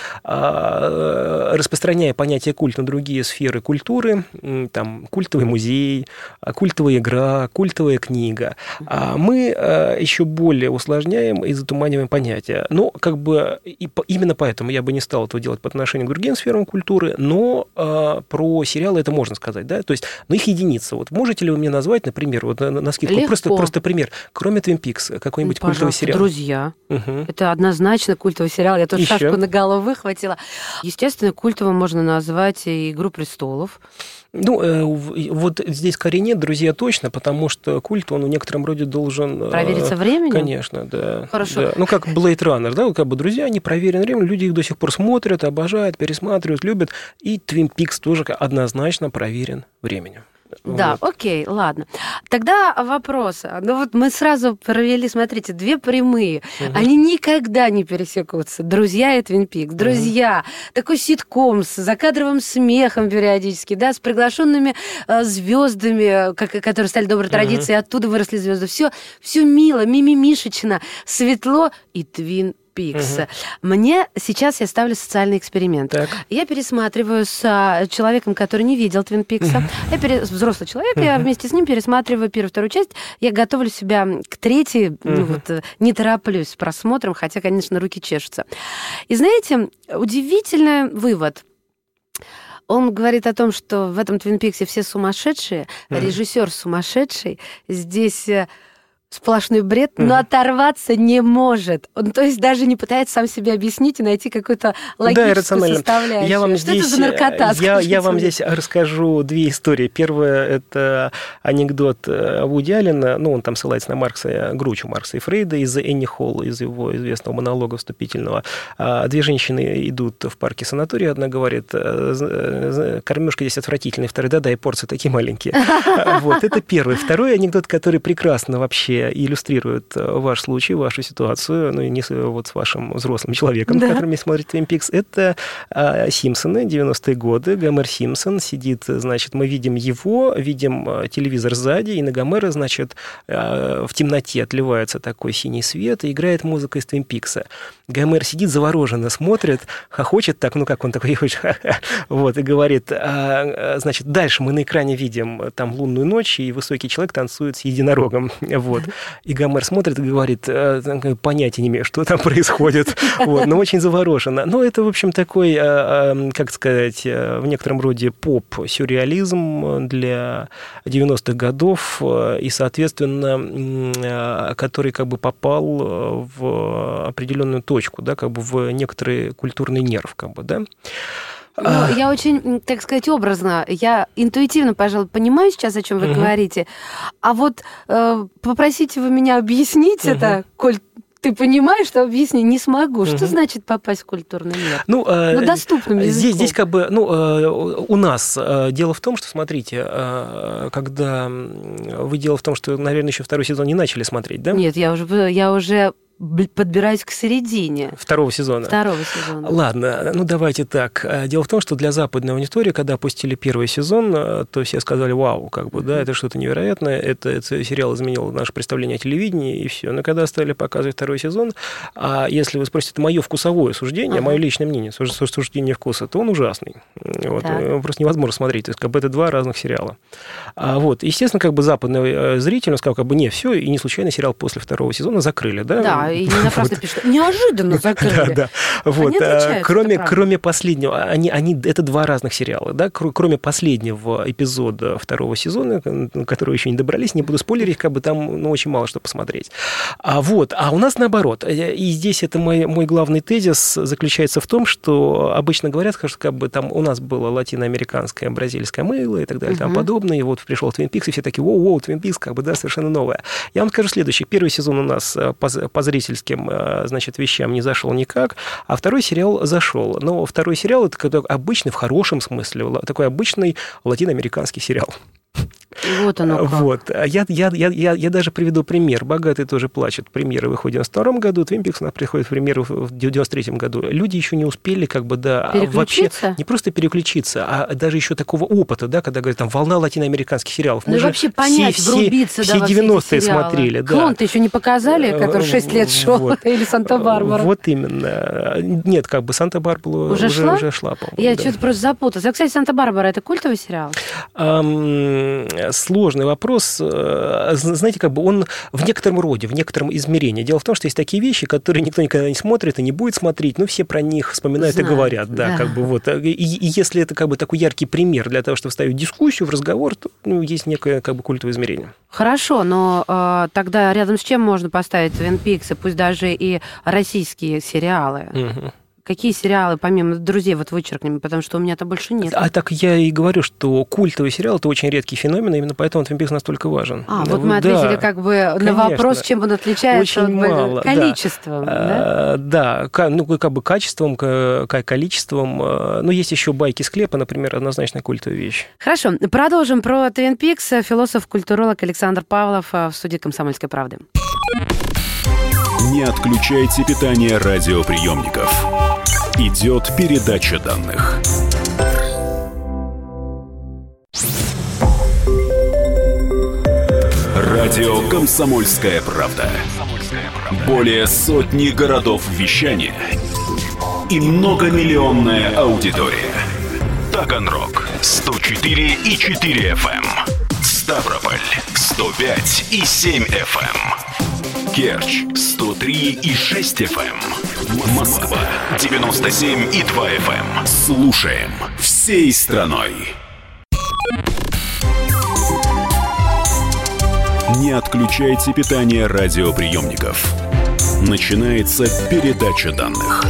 а, распространяя понятие культ на другие сферы культуры, там, культовый музей, культовая игра, культовая книга, а мы а, еще более усложняем и затуманиваем понятия. Но как бы и по, именно поэтому я бы не стал этого делать по отношению к другим сферам культуры, но а, про сериалы это можно сказать. Да? То есть, ну, их единица. Вот можете ли вы мне назвать, например, вот на, на скидку, просто, просто пример, кроме Twin Peaks, какой-нибудь ну, культовый сериал? «Друзья». Угу. Это однозначно культовый сериал. Я тут Еще? шашку на голову выхватила. Естественно, культовым можно назвать и «Игру престолов». Ну, э, вот здесь скорее нет, друзья, точно, потому что культ, он в некотором роде должен... Провериться временем? Конечно, да. Хорошо. Да. Ну, как Blade Runner, да, как бы друзья, они проверены временем, люди их до сих пор смотрят, обожают, пересматривают, любят, и Twin Peaks тоже однозначно проверен временем. Да, вот. Окей, ладно. Тогда вопрос. Ну вот мы сразу провели, смотрите, две прямые. Угу. Они никогда не пересекутся. «Друзья» и «Твин Пикс». «Друзья». Угу. Такой ситком с закадровым смехом периодически, да, с приглашенными э, звездами, как, которые стали доброй традицией, угу. оттуда выросли звезды. Все, все мило, мимимишечно, светло и «Твин Пикс». Угу. Мне сейчас я ставлю социальный эксперимент. Так. Я пересматриваю с а, человеком, который не видел «Твин Пикса». Я пере... Взрослый человек, угу. я вместе с ним пересматриваю первую, вторую часть. Я готовлю себя к третьей, угу. ну, вот, не тороплюсь с просмотром, хотя, конечно, руки чешутся. И знаете, удивительный вывод. Он говорит о том, что в этом «Твин Пиксе» все сумасшедшие, угу. режиссер сумасшедший, здесь... сплошной бред, но mm-hmm. оторваться не может. Он, то есть, даже не пытается сам себе объяснить и найти какую-то логическую да, составляющую. Я вам Что здесь, это за наркота? Я, я вам здесь расскажу две истории. Первая – это анекдот Вуди Аллена, ну, он там ссылается на Маркса, Гручу Маркса и Фрейда из Энни Холл, из его известного монолога вступительного. Две женщины идут в парке санатория, одна говорит, кормежка здесь отвратительная, вторая, да-да, и порции такие маленькие. Вот, это первый. Второй анекдот, который прекрасно вообще иллюстрирует ваш случай, вашу ситуацию, ну и не вот с вашим взрослым человеком, да. которым смотрит Twin Peaks, это а, Симпсоны, девяностые годы. Гомер Симпсон сидит, значит, мы видим его, видим телевизор сзади, и на Гомера, значит, а, в темноте отливается такой синий свет, и играет музыка из Twin Peaks. Гомер сидит завороженно, смотрит, хохочет так, ну как он такой, вот, и говорит, а, значит, дальше мы на экране видим там лунную ночь, и высокий человек танцует с единорогом, вот. И Гомер смотрит и говорит, понятия не имею, что там происходит, вот, но очень завороженно. Но это, в общем, такой, как сказать, в некотором роде поп-сюрреализм для девяностых годов, и, соответственно, который как бы попал в определенную точку, да, как бы в некоторый культурный нерв, как бы, да. Ну, я очень, так сказать, образно, я интуитивно, пожалуй, понимаю сейчас, о чем вы uh-huh. говорите, а вот э, попросите вы меня объяснить uh-huh. это, коль ты понимаешь, что объяснить не смогу. Что uh-huh. значит попасть в культурный мир? Ну, ну доступным языком. Здесь, здесь как бы, ну, у нас дело в том, что, смотрите, когда вы дело в том, что, наверное, еще второй сезон не начали смотреть, да? Нет, я уже, я уже подбираюсь к середине. Второго сезона. Второго сезона. Ладно, ну давайте так. Дело в том, что для западной аудитории, когда опустили первый сезон, то все сказали, вау, как бы, да, это что-то невероятное, это, это сериал изменил наше представление о телевидении, и все. Но когда стали показывать второй сезон, а если вы спросите, это мое вкусовое суждение, ага. мое личное мнение, суждение вкуса, то он ужасный. Вот, просто невозможно смотреть. То есть, как бы это два разных сериала. А вот, естественно, как бы западный зритель, он сказал, как бы, не, все, и не случайно сериал после второго сезона закрыли, да? Да. И не напрасно вот. Пишут, неожиданно закрыли. Да, да. Вот. Кроме, кроме последнего, они, они, это два разных сериала, да, кроме последнего эпизода второго сезона, которые еще не добрались, не буду спойлерить, как бы там ну, очень мало что посмотреть. А, вот. А у нас наоборот. И здесь это мой, мой главный тезис заключается в том, что обычно говорят, что как бы там у нас было латиноамериканское, бразильское мыло и так далее, и тому подобное, и вот пришел Twin Peaks, и все такие, воу-воу, Twin Peaks, как бы, да, совершенно новое. Я вам скажу следующее. Первый сезон у нас по, по зрительским, значит, вещам не зашел никак, а второй сериал зашел. Но второй сериал это такой обычный, в хорошем смысле, такой обычный латиноамериканский сериал. Вот оно как. Вот. Я, я, я, я, я даже приведу пример. «Богатый тоже плачет». Премьера выходит в девяносто втором году, «Твин Пикс» у нас приходит в премьеру в девяносто третьем году. Люди еще не успели как бы, да, вообще не просто переключиться, а даже еще такого опыта, да, когда говорят, там, волна латиноамериканских сериалов. Ну, вообще понять, все, врубиться, все, да, все девяностые смотрели. Да. Клон-то еще не показали, который шесть лет шел, вот. Или «Санта-Барбара». Вот именно. Нет, как бы «Санта-Барбара» уже, уже шла, уже шла по-моему. Я да. что-то просто запуталась. А, кстати, «Санта-Барбара» — это культовый сериал? Um, сложный вопрос. Знаете, как бы он в некотором роде, в некотором измерении. Дело в том, что есть такие вещи, которые никто никогда не смотрит и не будет смотреть, но все про них вспоминают Знаю, и говорят. Да, да. Как бы вот. И, и если это как бы такой яркий пример для того, чтобы вставить дискуссию в разговор, то ну, есть некое как бы культовое измерение. Хорошо, но э, тогда рядом с чем можно поставить Twin Peaks, пусть даже и российские сериалы? Угу. Какие сериалы, помимо «Друзей», вот вычеркнем, потому что у меня-то больше нет. А так я и говорю, что культовый сериал – это очень редкий феномен, именно поэтому Twin Peaks настолько важен. А, вот мы ответили да, как бы конечно. На вопрос, чем он отличается очень от мало, количеством. Да, да? да, ну, как бы качеством, количеством. Но есть еще «Байки склепа», например, однозначно культовая вещь. Хорошо, продолжим про Twin Peaks. Философ-культуролог Александр Павлов в студии «Комсомольской правды». Не отключайте питание радиоприемников. Идет передача данных. Радио «Комсомольская правда». Более сотни городов вещания и многомиллионная аудитория. Таганрог сто четыре и четыре эф эм, Ставрополь сто пять и семь эф эм, Керчь сто три и шесть эф эм, Москва девяносто семь и два эф эм. Слушаем всей страной. Не отключайте питание радиоприемников. Начинается передача данных.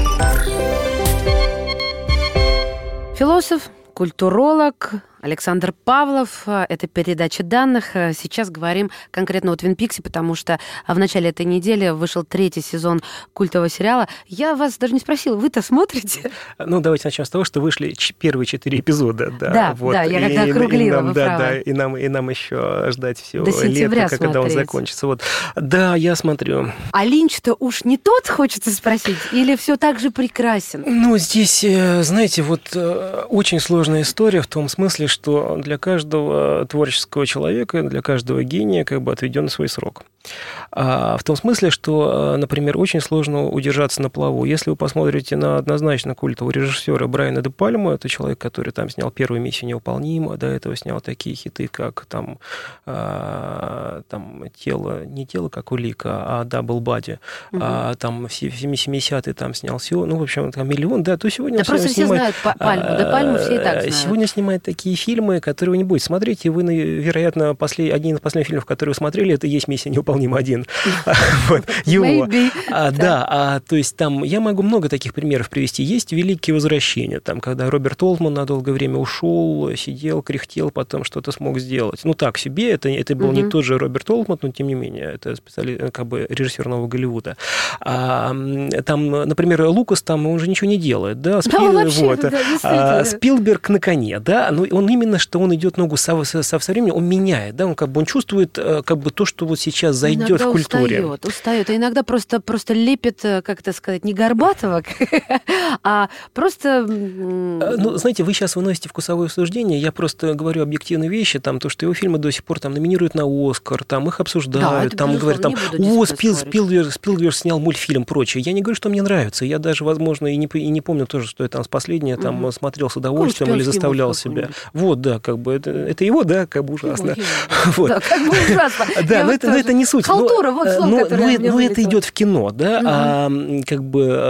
Философ, культуролог Александр Павлов. Это передача данных. Сейчас говорим конкретно о Твин Пиксе, потому что в начале этой недели вышел третий сезон культового сериала. Я вас даже не спросила, вы-то смотрите? Ну, давайте начнем с того, что вышли первые четыре эпизода. Да, да, вот. да, я когда и, округлила, и нам, вы да, правы. Да, и нам, и нам еще ждать все до сентября лето, когда он закончится. Вот. Да, я смотрю. А Линч-то уж не тот, хочется спросить, или все так же прекрасен? Ну, здесь, знаете, вот очень сложная история в том смысле, что для каждого творческого человека, для каждого гения как бы отведен свой срок. А в том смысле, что, например, очень сложно удержаться на плаву. Если вы посмотрите на однозначно культового режиссера Брайана Де Пальму, это человек, который там снял первую «Миссию невыполнима», до этого снял такие хиты, как там, а, там «Тело», не «Тело как улика», а «Дабл Бади», угу. а, там в семидесятые там снял все, ну, в общем, там миллион, да, то сегодня... Да просто все снимает, знают Пальму, Де Пальму все и так знают. Сегодня снимает такие фильмы, которые вы не будете смотреть, и вы, вероятно, послед... один из последних фильмов, которые вы смотрели, это и есть «Миссия невыполнима один». Вот, его. А, да, а, то есть там я могу много таких примеров привести. Есть «Великие возвращения», там, когда Роберт Олтман на долгое время ушел, сидел, кряхтел, потом что-то смог сделать. Ну, так себе, это, это был uh-huh. не тот же Роберт Олтман, но тем не менее, это специалист, как бы режиссер нового Голливуда. А, там, например, Лукас, там, он же ничего не делает, да, Спил... да вообще, вот. Да, а, Спилберг на коне, да, но он именно, что он идет ногу со, со, со временем, он меняет, да, он как бы он чувствует как бы то, что вот сейчас зайдет иногда в культуре. Устает, устает, а иногда просто, просто лепит, как это сказать, не Горбатова, а просто... Ну, знаете, вы сейчас выносите вкусовое суждение, я просто говорю объективные вещи, там, то, что его фильмы до сих пор там номинируют на Оскар, там их обсуждают, да, там говорят, там, о, Спил, Спилберг, Спилберг снял мультфильм, прочее. Я не говорю, что мне нравится, я даже, возможно, и не, и не помню тоже, что я там с последнее там угу. смотрел с удовольствием или заставлял себя. Вот, да, как бы, это, это его, да, как бы ужасно. Его, его. Вот. Да, как бы ужасно. Да, но это, но это не суть. Халтура, вот слово, но, которое но, но это идет в кино, да, угу. а как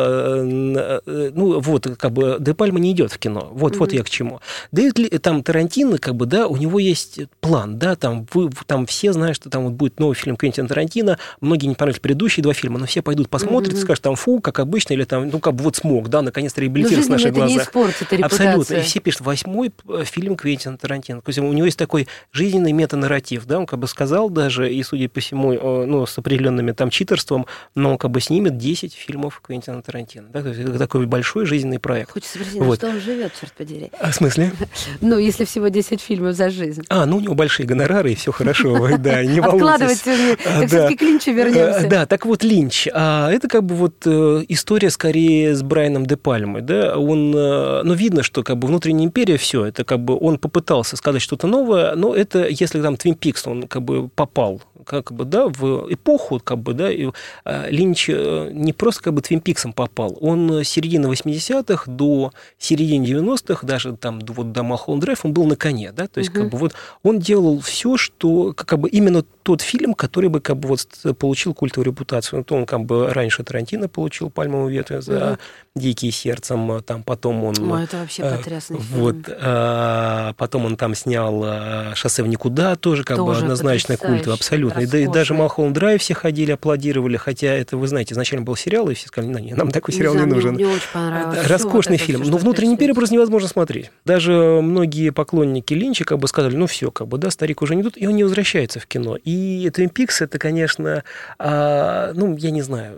бы, ну, вот, как бы, Де Пальма не идет в кино, вот, угу. вот я к чему. Дэвид, там, Тарантино, как бы, да, у него есть план, да, там, вы, там все знают, что там вот будет новый фильм Квентина Тарантино, многие не понравились предыдущие два фильма, но все пойдут посмотрят, угу. скажут, там, фу, как обычно, или там, ну, как бы, вот смог, да, наконец-то реабилитироваться в наших глазах. Не испортит репутацию. Абсолютно, и все пишут, восьмой фильм Квентина Тарантино, то есть у него есть такой жизненный метанарратив, да, он как бы сказал даже, и, судя по всему, ну, с определенными там читерством, но он как бы снимет десять фильмов Квентина Тарантино, да, то есть это такой большой жизненный проект. Хочется спросить, вот. Что он живет, черт подери? А, в смысле? Ну, если всего десять фильмов за жизнь. А, ну, у него большие гонорары, и все хорошо, да, не волнуйтесь. Откладывать, так все-таки к Линчу вернемся. Да, так вот, Линч, это как бы вот история скорее с Брайаном Де Пальмой, да, он, ну, видно, что как бы внутренняя империя, все, это как бы он попытался сказать что-то новое, но это, если там Твин Пикс, он как бы попал, как бы, да, в эпоху, как бы, да, и Линч не просто как бы Твин Пиксом попал, он с середины восьмидесятых до середины девяностых, даже там вот до Малхолланд Драйв, он был на коне, да, то есть угу. как бы вот он делал все, что как бы именно тот фильм, который бы как бы вот получил культовую репутацию. Он как бы раньше Тарантино получил пальмовую ветвь за угу. «Дикие сердцем», там потом он... Ой, это вообще потрясный вот, фильм. А, потом он там снял «Шоссе в никуда», тоже как тоже бы однозначно культовый, абсолютно. конечно. И, да, и даже «Малхолланд Драйв» все ходили, аплодировали, хотя это, вы знаете, изначально был сериал, и все сказали, ну, нам такой сериал не, не нужен. Мне очень понравилось. Роскошный вот фильм, но внутренний переброс невозможно смотреть. Даже многие поклонники Линча как бы сказали, ну все, как бы, да, старик уже не тут, и он не возвращается в кино. И «Твин Пикс» это, конечно, а, ну, я не знаю,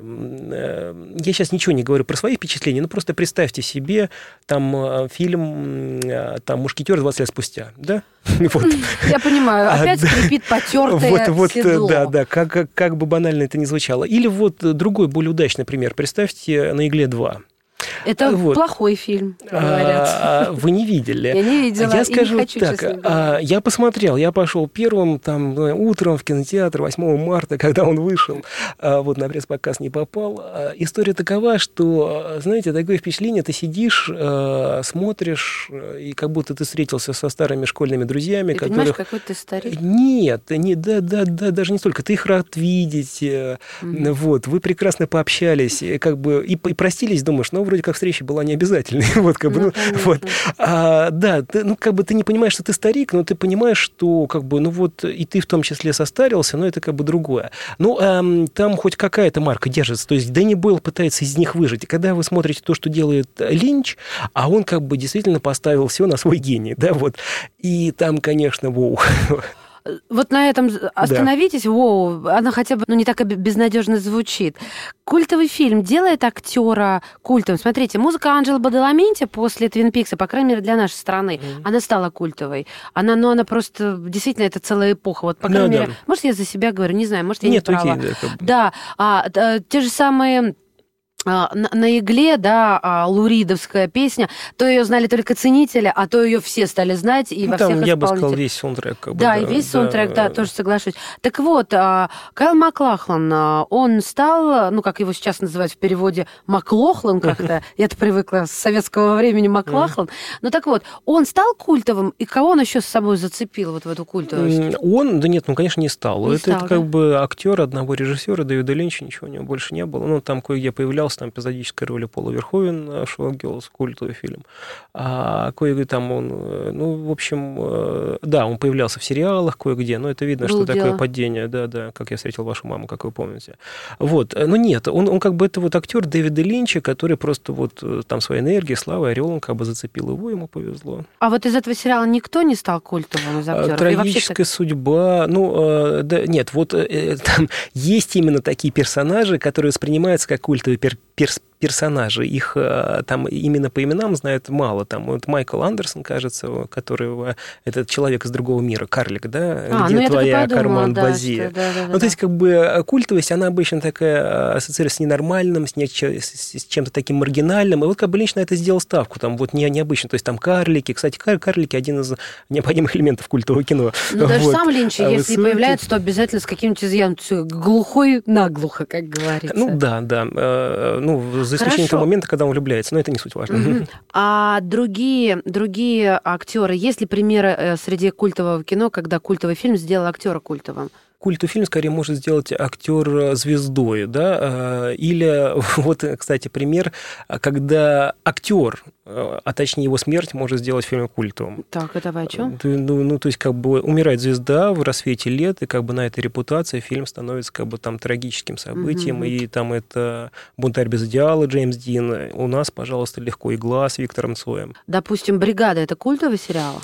я сейчас ничего не говорю про свои впечатления, но просто представьте себе там фильм там «Мушкетер» двадцать лет спустя, да? Вот. Я понимаю, опять а, скрипит потертое вот, вот, седло. Да, да, как, как, как бы банально это ни звучало. Или вот другой, более удачный пример. Представьте «На игле два». Это вот. Плохой фильм, говорят. А, вы не видели? Я не видела, я скажу не хочу, так, а, я посмотрел, я пошел первым там, утром в кинотеатр восьмого марта, когда он вышел, а, вот на пресс-показ не попал. А, история такова, что, знаете, такое впечатление, ты сидишь, а, смотришь, и как будто ты встретился со старыми школьными друзьями. Ты которых... понимаешь, какой ты старик? Нет, не, да, да, да, даже не столько. Ты их рад видеть, mm-hmm. вот, вы прекрасно пообщались, как бы, и, и простились, думаешь, ну, вроде как встреча была не обязательной. Вот, как бы, ну, ну, вот. А, да, ты, ну, как бы ты не понимаешь, что ты старик, но ты понимаешь, что, как бы, ну, вот, и ты в том числе состарился, но это, как бы, другое. Ну, а, там хоть какая-то марка держится. То есть Дэнни Бойл пытается из них выжить. И когда вы смотрите то, что делает Линч, а он, как бы, действительно поставил все на свой гений, да, вот. И там, конечно, воу. Вот на этом остановитесь. Да. Воу, она хотя бы ну, не так безнадежно звучит. Культовый фильм делает актера культовым. Смотрите, музыка Анджело Бадаламенти после «Твин Пикса», по крайней мере, для нашей страны, mm-hmm. она стала культовой. Она, ну, она просто, действительно, это целая эпоха. Вот, по крайней no, мере, да. может, я за себя говорю, не знаю, может, я Нет, не права. Окей, да, да а, а, те же самые... На, на игле, да, луридовская песня, то ее знали только ценители, а то ее все стали знать, и ну, во там, всех я бы сказал, весь саундтрек. Как бы, да, да, и весь да, саундтрек, да, да, тоже соглашусь. Так вот, Кайл Маклахлан, он стал, ну, как его сейчас называют в переводе, Маклохлан как-то, я-то привыкла с советского времени Маклахлан, ну, так вот, он стал культовым, и кого он еще с собой зацепил вот в эту культовость? Он, да нет, ну, конечно, не стал. Не это, стал, это да? как бы актер одного режиссера, Дэвида Линча, ничего у него больше не было. Ну, там кое-где появлялся, там эпизодическая роли Пола Верховен, Шоу Герлс, культовый фильм. А кое-где там он, ну, в общем, да, он появлялся в сериалах кое-где, но это видно, Было что дело. Такое падение, да-да, как я встретил вашу маму, как вы помните. Вот, но нет, он, он как бы это вот актер Дэвида Линча, который просто вот там своей энергией, славой, ореолом как бы зацепил его, ему повезло. А вот из этого сериала никто не стал культовым из актеров? Трагическая судьба, ну, да, нет, вот там есть именно такие персонажи, которые воспринимаются как культовые пер перс персонажи, их там именно по именам знают мало. Там вот Майкл Андерсон, кажется, который этот человек из другого мира, карлик, да, а, где ну твоя подумала, карман да, Бази. Что, да, да, ну, да. то есть, как бы культовость, она обычно такая ассоциируется с ненормальным, с, не, с чем-то таким маргинальным. И вот как бы Линч на это сделал ставку. Там вот не, необычно. То есть там карлики. Кстати, кар карлики один из необходимых элементов культового кино. Ну, даже вот. сам Линч, а если высокий... появляется, то обязательно с каким-нибудь изъяном. Глухой наглухо, как говорится. Ну, да, да. Ну, за исключением того момента, когда он влюбляется, но это не суть важно. Mm-hmm. А другие, другие актеры, есть ли примеры среди культового кино, когда культовый фильм сделал актера культовым? Культовый фильм скорее может сделать актер звездой, да, или вот, кстати, пример, когда актер, а точнее его смерть, может сделать фильм культовым. Так, это вы о чем? Ну, ну, то есть, как бы умирает звезда в рассвете лет, и как бы на этой репутации фильм становится как бы там трагическим событием, mm-hmm. и там это «Бунтарь без идеала» Джеймс Дин, у нас, пожалуйста, «Легко игла» с Виктором Цоем. Допустим, «Бригада» — это культовый сериал?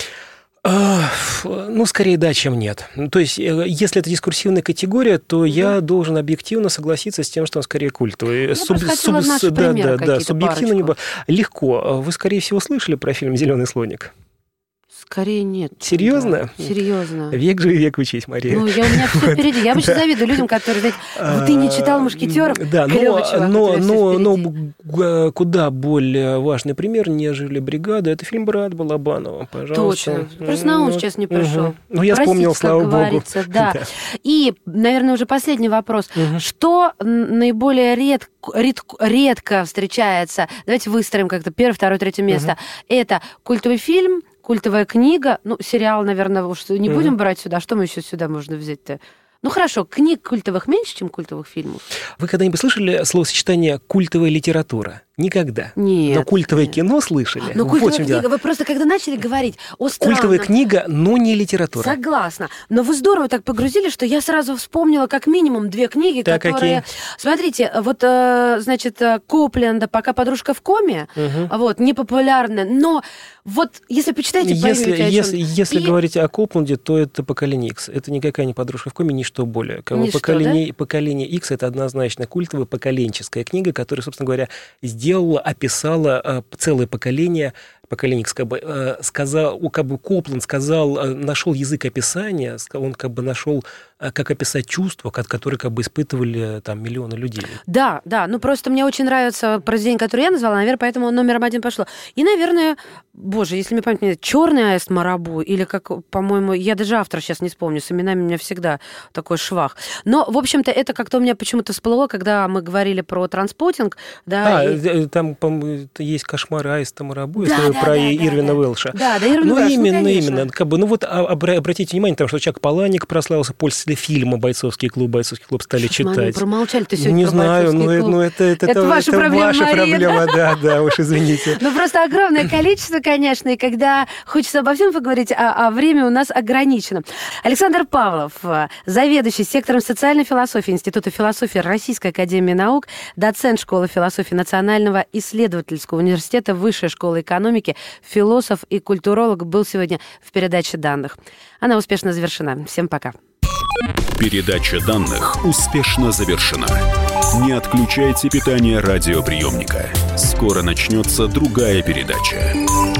Ну, скорее да, чем нет. То есть, если это дискурсивная категория, то mm-hmm. я должен объективно согласиться с тем, что он скорее культовый. Я Суб... просто хотела наши да, примеры да, да, субъективно не... Легко. Вы, скорее всего, слышали про фильм «Зеленый слоник»? Скорее нет. Серьезно? Да, серьезно. Век же и век учись, Мария. Ну, я, у меня все впереди. Я обычно завидую людям, которые говорят, вот ты не читал «Мушкетеров», да, но, но, но, но куда более важный пример, нежели «Бригада», это фильм «Брат» Балабанова, пожалуйста. Точно. Просто на ум сейчас не пришел. Угу. Ну, я Простите, вспомнил, слава богу. Да. да. И, наверное, уже последний вопрос. Угу. Что наиболее редко, редко, редко встречается, давайте выстроим как-то первое, второе, третье место, угу. это культовый фильм, культовая книга, ну, сериал, наверное, уж не mm-hmm. будем брать сюда. Что мы еще сюда можно взять-то? Ну, хорошо, книг культовых меньше, чем культовых фильмов. Вы когда-нибудь слышали словосочетание «культовая литература»? Никогда. Нет. Но культовое кино слышали. Но Вот культовая в чем книга, дело. вы просто когда начали говорить о странном... Культовая книга, но не литература. Согласна. Но вы здорово так погрузили, что я сразу вспомнила как минимум две книги, Так, которые... какие? Смотрите, вот, э, значит, Копленда «Пока подружка в коме», Угу. вот, непопулярная, но вот если почитаете, Если, поймете, о чём. если, если И- говорить о Копленде, то это поколение X. Это никакая не подружка в коме, ничто более. Как бы Ничто, поколение, поколение X – это однозначно культовая поколенческая книга, которая, собственно говоря, сделала, описала э, целое поколение, поколение X, как бы, э, сказал, у, как бы Копленд сказал, э, нашел язык описания, ска- он как бы нашел, э, как описать чувства, ко- которые как бы испытывали э, там миллионы людей. Да, да, ну просто мне очень нравится произведение, которое я назвала, наверное, поэтому номером один пошло. И, наверное, боже, если мне память не изменяет, «Черный аист Марабу», или как, по-моему, я даже автора сейчас не вспомню, с именами у меня всегда такой швах. Но, в общем-то, это как-то у меня почему-то всплыло, когда мы говорили про транспотинг, да. А, и- э, там, по-моему, есть «Кошмар аиста Марабу», если Да, вы да, про да, Ирвина да, да. Уэлша. Да, да, Ирвин Ну, Уэлш, ну, именно, конечно. именно. Как бы, ну, вот а- обра- обратите внимание, там, что Чак Паланик прославился после фильма «Бойцовский клуб», «Бойцовский клуб» стали Что ж, мама, читать. промолчали-то сегодня Не про знаю, «Бойцовский ну, э- клуб». ну это, это, Это ваша проблема, ваша Мария, проблема, да, да, уж извините. Ну, просто огромное количество, конечно, и когда хочется обо всем поговорить, а, а время у нас ограничено. Александр Павлов, заведующий сектором социальной философии Института философии Российской академии наук, доцент школы философии Национального исследовательского университета Высшей школы экономики, философ и культуролог, был сегодня в передаче данных. Она успешно завершена. Всем пока. Передача данных успешно завершена. Не отключайте питание радиоприемника. Скоро начнется другая передача.